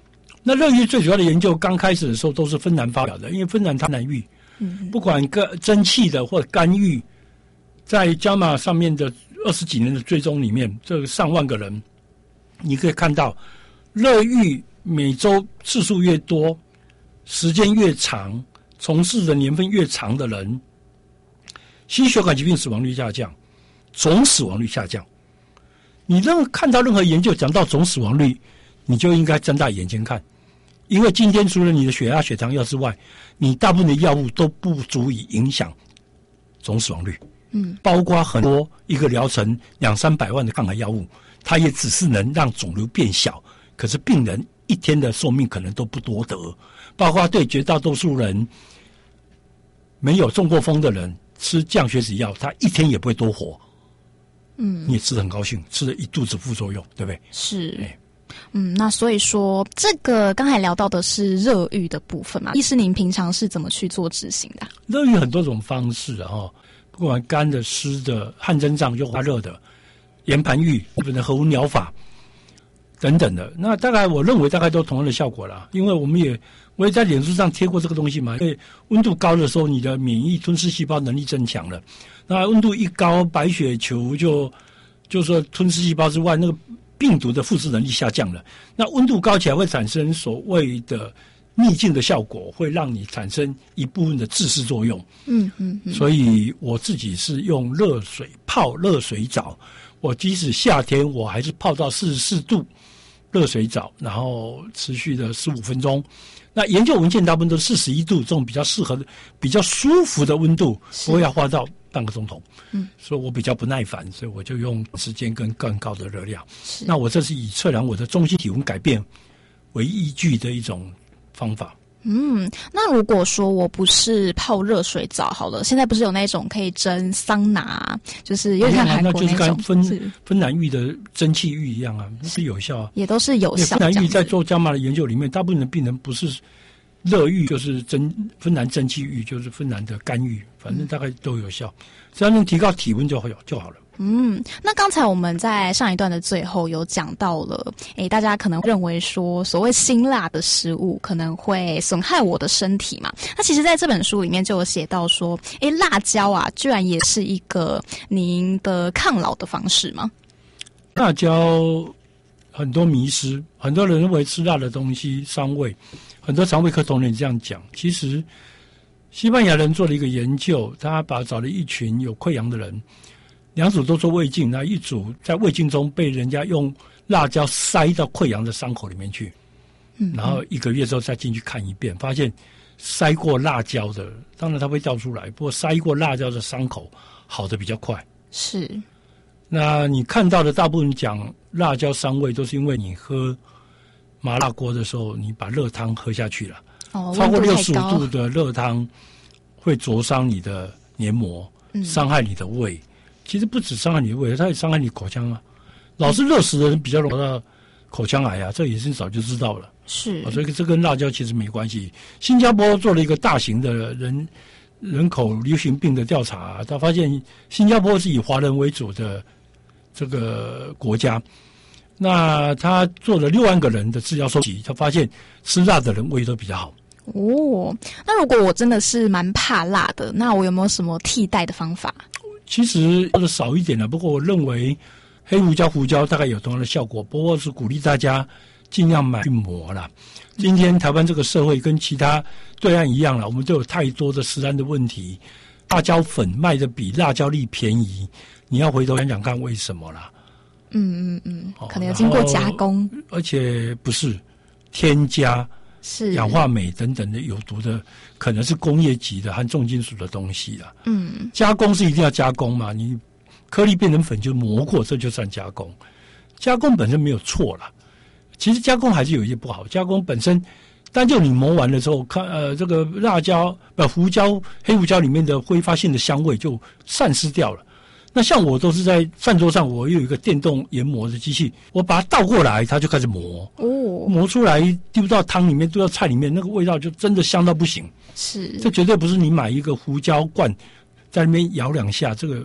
那热郁最主要的研究刚开始的时候都是芬兰发表的，因为芬兰它难郁，不管蒸汽的或干郁，在JAMA上面的20几年的追踪里面，这上万个人，你可以看到热郁每周次数越多，时间越长，从事的年份越长的人，心血管疾病死亡率下降，总死亡率下降。你看到任何研究讲到总死亡率，你就应该睁大眼睛看，因为今天除了你的血压、血糖药之外，你大部分的药物都不足以影响总死亡率。包括很多一个疗程200-300万的抗癌药物，它也只是能让肿瘤变小，可是病人一天的寿命可能都不多得。包括对绝大多数人没有中过风的人，吃降血脂药，他一天也不会多活。你也吃得很高兴，吃了一肚子副作用，对不对？ 是。那所以说，这个刚才聊到的是热郁的部分嘛，医师您平常是怎么去做执行的？ 热郁很多种方式啊，不管干的、湿的、汗蒸胀就发热的、岩盘浴、日本的核温疗法等等的，那大概我认为大概都同样的效果啦。因为我也在脸书上贴过这个东西嘛，因为温度高的时候，你的免疫吞噬细胞能力增强了。那温度一高，白血球就说吞噬细胞之外，那个病毒的复制能力下降了。那温度高起来会产生所谓的逆境的效果，会让你产生一部分的致噬作用。所以我自己是用热水泡热水澡，我即使夏天我还是泡到44度热水澡，然后持续的15分钟。那研究文件大部分都是41度，这种比较适合的、比较舒服的温度，不会要花到半个钟头。所以我比较不耐烦，所以我就用时间跟更高的热量。那我这是以测量我的中心体温改变为依据的一种方法。 那如果说我不是泡热水澡好了，现在不是有那种可以蒸桑拿，就是有点像韩国那种， 那就是跟芬兰浴的蒸汽浴一样啊，是有效啊， 也都是有效。 芬兰浴在做JAMA的研究里面，大部分的病人不是热浴就是芬兰蒸汽浴，就是芬兰的干浴，反正大概都有效，只要能提高体温就好了。 那刚才我们在上一段的最后有讲到了，大家可能认为说所谓辛辣的食物可能会损害我的身体嘛。那其实在这本书里面就有写到说，辣椒啊，居然也是一个您的抗老的方式吗？ 辣椒很多迷思，很多人认为吃辣的东西伤胃，很多肠胃科同仁这样讲。其实西班牙人做了一个研究，他找了一群有溃疡的人，2组都做胃镜，那一组在胃镜中被人家用辣椒塞到溃疡的伤口里面去，然后1个月之后再进去看一遍，发现塞过辣椒的，当然它会掉出来，不过塞过辣椒的伤口好的比较快。 是。 那你看到的大部分讲辣椒伤胃，都是因为你喝麻辣锅的时候，你把热汤喝下去了，超过65度的热汤会灼伤你的黏膜，伤害你的胃。其实不止伤害你的胃，它也伤害你口腔啊。老是热死的人比较容易得口腔癌啊，这也是早就知道了。 是， 所以这跟辣椒其实没关系。新加坡做了一个大型的人口流行病的调查，他发现新加坡是以华人为主的这个国家。那他做了6万个人的资料收集，他发现吃辣的人胃都比较好。 那如果我真的是蛮怕辣的，那我有没有什么替代的方法？ 其实要的少一点了，不过我认为黑胡椒、胡椒大概有同样的效果，不过是鼓励大家尽量买去磨啦。今天台湾这个社会跟其他对岸一样了，我们都有太多的食安的问题，辣椒粉卖的比辣椒粒便宜，你要回头想想看为什么啦。 可能有经过加工， 而且不是添加。 是氧化镁等等的有毒的，可能是工业级的含重金属的东西啦。加工是一定要加工嘛，你颗粒变成粉就磨过，这就算加工。加工本身没有错啦，其实加工还是有一些不好。加工本身，单就你磨完了之后，这个辣椒、胡椒、黑胡椒里面的挥发性的香味就散失掉了。那像我都是在饭桌上，我有一个电动研磨的机器，我把它倒过来，它就开始磨。磨出来丢到汤里面，丢到菜里面，那个味道就真的香到不行。 是， 这绝对不是你买一个胡椒罐在那边摇2下，这个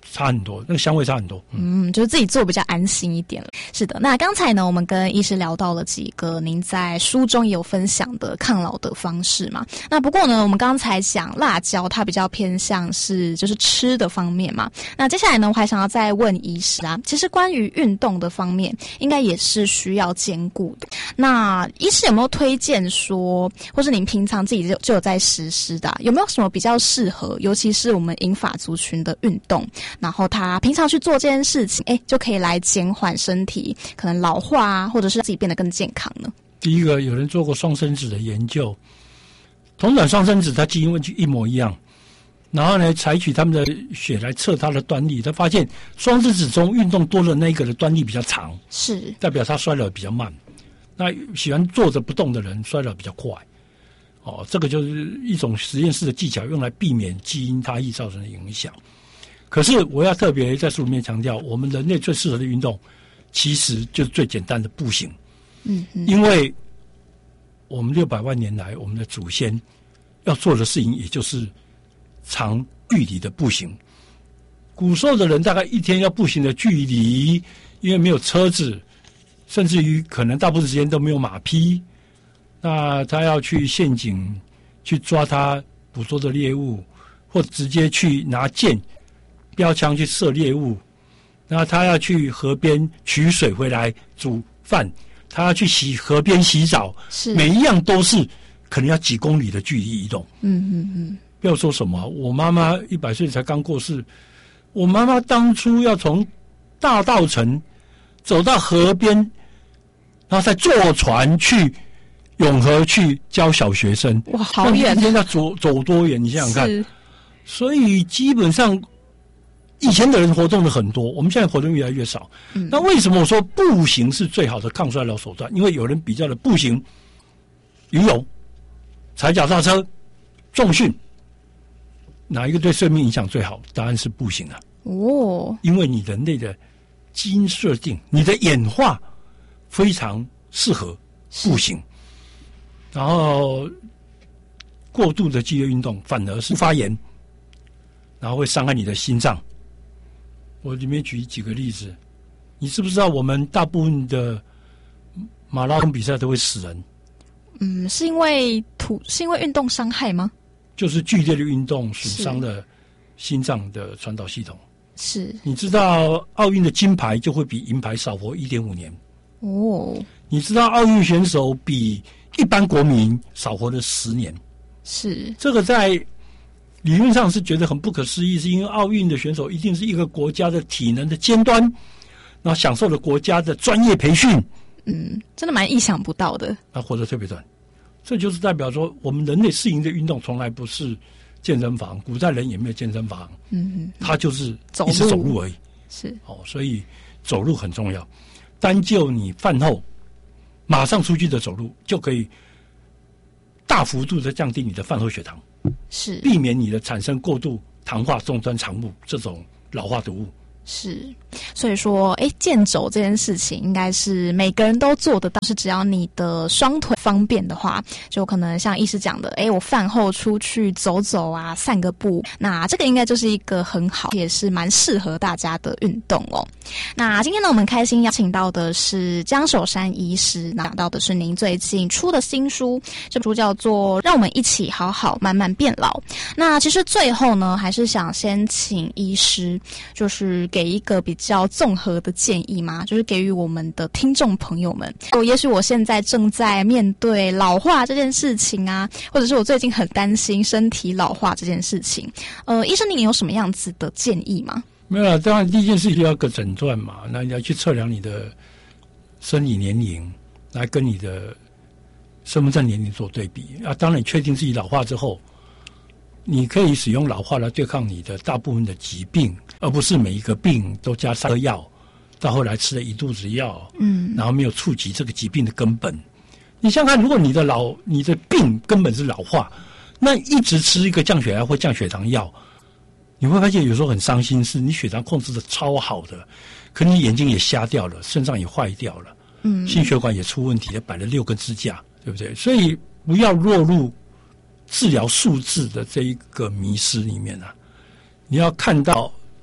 差很多，那个香味差很多。 就是自己做比较安心一点了。是的，那刚才呢，我们跟医师聊到了几个您在书中也有分享的抗老的方式嘛。那不过呢，我们刚才讲辣椒，它比较偏向是就是吃的方面嘛。那接下来呢，我还想要再问医师啊，其实关于运动的方面，应该也是需要兼顾的。那医师有没有推荐说，或是您平常自己就有在实施的有没有什么比较适合，尤其是我们银发族群的运动，然后他平常去做这件事情，就可以来减缓身体可能老化啊，或者是自己变得更健康呢？ 第一个，有人做过双生子的研究，同卵双生子它基因问题一模一样，然后呢，采取他们的血来测他的端粒，他发现双生子中运动多的那一个的端粒比较长， 是代表他衰老比较慢。那喜欢坐着不动的人衰老比较快。这个就是一种实验室的技巧，用来避免基因差异造成的影响。可是我要特别在书里面强调，我们人类最适合的运动，其实就是最简单的步行。因为我们600万年来，我们的祖先要做的事情，也就是长距离的步行。古时候的人大概一天要步行的距离，因为没有车子，甚至于可能大部分时间都没有马匹，那他要去陷阱去抓他捕捉的猎物，或直接去拿箭标枪去射猎物，那他要去河边取水回来煮饭，他要去河边洗澡，每一样都是可能要几公里的距离移动。不要说什么，我妈妈100岁才刚过世，我妈妈当初要从大稻埕走到河边，然后再坐船去永和去教小学生。 哇，好远！ 一天要走多远？你想想看。所以基本上以前的人活动的很多，我们现在活动越来越少。那为什么我说步行是最好的抗衰老手段？因为有人比较了步行、游泳、踩脚踏车、重训，哪一个对生命影响最好？答案是步行啊。因为你人类的基因设定，你的演化非常适合步行，然后过度的激烈运动反而是发炎，然后会伤害你的心脏。我里面举几个例子，你知不知道我们大部分的马拉松比赛都会死人？ 是因为运动伤害吗？ 就是剧烈的运动损伤了心脏的传导系统。 是， 你知道奥运的金牌就会比银牌少活 1.5 年。你知道奥运选手比一般国民少活了10年。 是， 这个在理论上是觉得很不可思议，是因为奥运的选手一定是一个国家的体能的尖端，然后享受了国家的专业培训。 真的蛮意想不到的。 那活得特别短，这就是代表说，我们人类适应的运动从来不是健身房，古代人也没有健身房，他就是一直走路而已。 是所以走路很重要。单就你饭后马上出去的走路，就可以大幅度的降低你的饭后血糖， 是避免你的产生过度糖化终端产物这种老化毒物。 是，所以说，健走这件事情应该是每个人都做得到，是只要你的双腿方便的话，就可能像医师讲的，我饭后出去走走啊，散个步，那这个应该就是一个很好，也是蛮适合大家的运动哦。那今天呢，我们开心邀请到的是江守山医师，讲到的是您最近出的新书，这本书叫做《让我们一起好好慢慢变老》。那其实最后呢，还是想先请医师，就是给一个比较综合的建议吗？就是给予我们的听众朋友们，也许我现在正在面对老化这件事情啊，或者是我最近很担心身体老化这件事情，医生您有什么样子的建议吗？ 没有啦，当然第一件事情要个诊断嘛，那你要去测量你的生理年龄，来跟你的身份证年龄做对比啊。当然，你确定自己老化之后，你可以使用老化来对抗你的大部分的疾病，而不是每一个病都加3颗药，到后来吃了一肚子药，然后没有触及这个疾病的根本。你想想看，如果你的病根本是老化，那一直吃一个降血压或降血糖药，你会发现有时候很伤心，是你血糖控制的超好的，可你眼睛也瞎掉了，肾脏也坏掉了，心血管也出问题了，摆了6根支架，对不对？所以不要落入治疗数字的这一个迷失里面啊！你要看到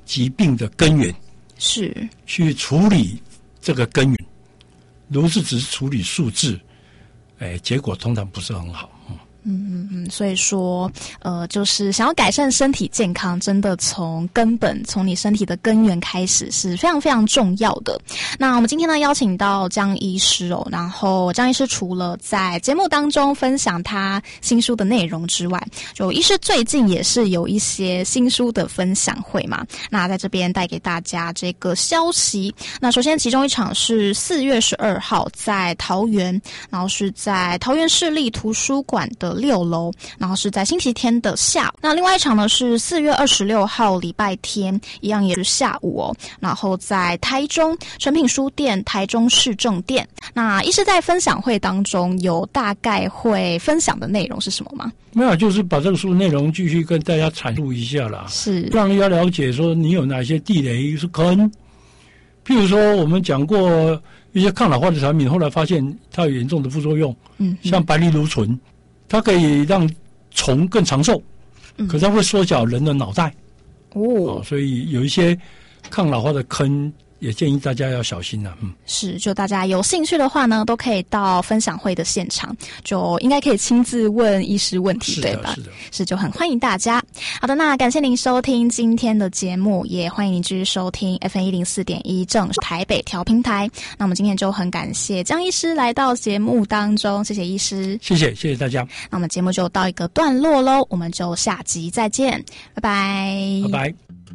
疾病的根源， 是去处理这个根源。如果是只是处理数字，结果通常不是很好。 所以说，就是想要改善身体健康，真的从根本，从你身体的根源开始是非常非常重要的。那我们今天呢，邀请到江医师哦，然后江医师除了在节目当中分享他新书的内容之外，就医师最近也是有一些新书的分享会嘛。那在这边带给大家这个消息。那首先，其中一场是4月12号在桃园，然后是在桃园市立图书馆的6楼，然后是在星期天的下午。那另外一场呢是4月26号礼拜天，一样也是下午哦。然后在台中诚品书店台中市政店。那医师在分享会当中有大概会分享的内容是什么吗？ 没有，就是把这个书内容继续跟大家阐述一下啦， 是让大家了解说你有哪些地雷是坑。譬如说我们讲过一些抗老化的产品，后来发现它有严重的副作用，像白藜芦醇，它可以让虫更长寿，可是它会缩小人的脑袋所以有一些抗老化的坑，也建议大家要小心啦。 是，就大家有兴趣的话呢，都可以到分享会的现场，就应该可以亲自问医师问题，对吧？是，就很欢迎大家。好的，那感谢您收听今天的节目，也欢迎您继续收听 FM104.1 正台北调频台。那我们今天就很感谢江医师来到节目当中，谢谢医师， 谢谢大家。 那我们节目就到一个段落咯，我们就下集再见，拜拜， 拜拜。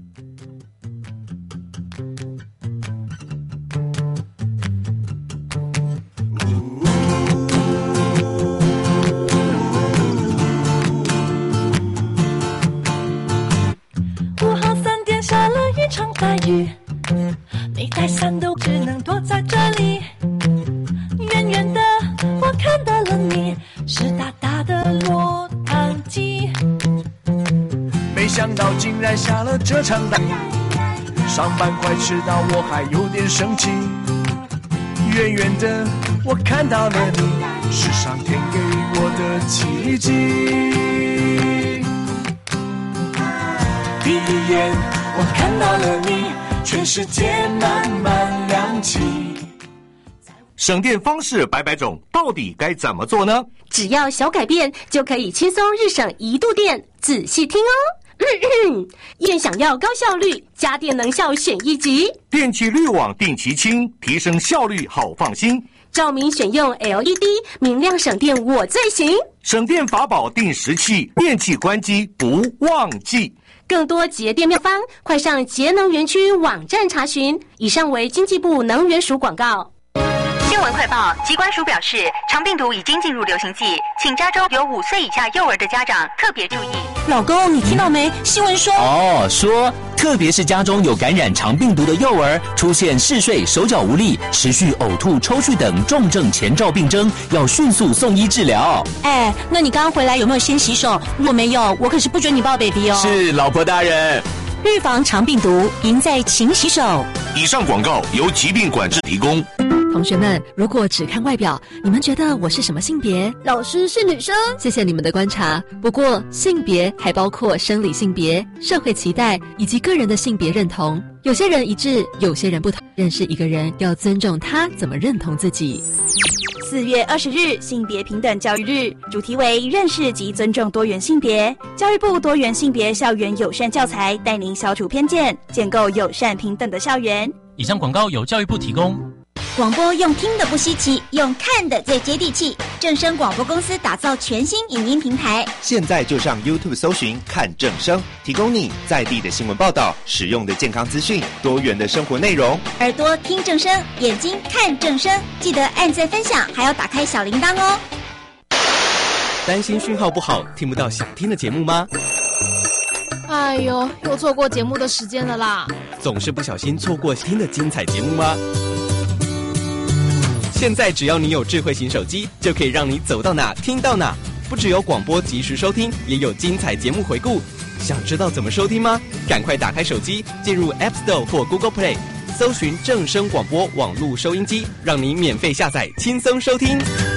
下了一场大雨，没带伞的只能躲在这里。远远的我看到了你，是大大的落汤鸡。 没想到竟然下了这场大雨，上班快迟到我还有点生气。远远的我看到了你，是上天给我的奇迹。第一眼我看到了你，全世界慢慢亮起。 省电方式百百种，到底该怎么做呢？ 只要小改变，就可以轻松日省1度电。仔细听哦。愿想要高效率，家电能效选1级。 电气滤网定期清，提升效率好放心。 照明选用 LED， 明亮省电我最行。 省电法宝定时器，电器关机不忘记。 更多节电妙方，快上节能园区网站查询。以上为经济部能源署广告。 新闻快报，疾管署表示，肠病毒已经进入流行季，请家中有5岁以下幼儿的家长特别注意。 老公，你听到没？新闻说说特别是家中有感染肠病毒的幼儿，出现嗜睡、手脚无力、持续呕吐、抽搐等重症前兆病征，要迅速送医治疗。 那你刚刚回来有没有先洗手？如果没有，我可是不准你抱 baby 哦。 是，老婆大人。 预防肠病毒，赢在勤洗手。 以上广告由疾病管制提供。 同学们，如果只看外表，你们觉得我是什么性别？ 老师是女生。 谢谢你们的观察。不过，性别还包括生理性别、社会期待以及个人的性别认同。有些人一致，有些人不同。认识一个人，要尊重他怎么认同自己。 4月20日，性别平等教育日，主题为认识及尊重多元性别。教育部多元性别校园友善教材，带您消除偏见，建构友善平等的校园。 以上广告由教育部提供。 广播用听的不稀奇，用看的最接地气。正声广播公司打造全新影音平台， 现在就上 YouTube 搜寻看正声，提供你在地的新闻报道、实用的健康资讯、多元的生活内容。 耳朵听正声，眼睛看正声，记得按赞分享，还要打开小铃铛哦。 担心讯号不好，听不到想听的节目吗？ 哎呦，又错过节目的时间了啦！ 总是不小心错过听的精彩节目吗？现在只要你有智慧型手机，就可以让你走到哪听到哪。不只有广播及时收听，也有精彩节目回顾。想知道怎么收听吗？赶快打开手机，进入 App Store 或 Google Play， 搜寻正声广播网络收音机，让你免费下载，轻松收听。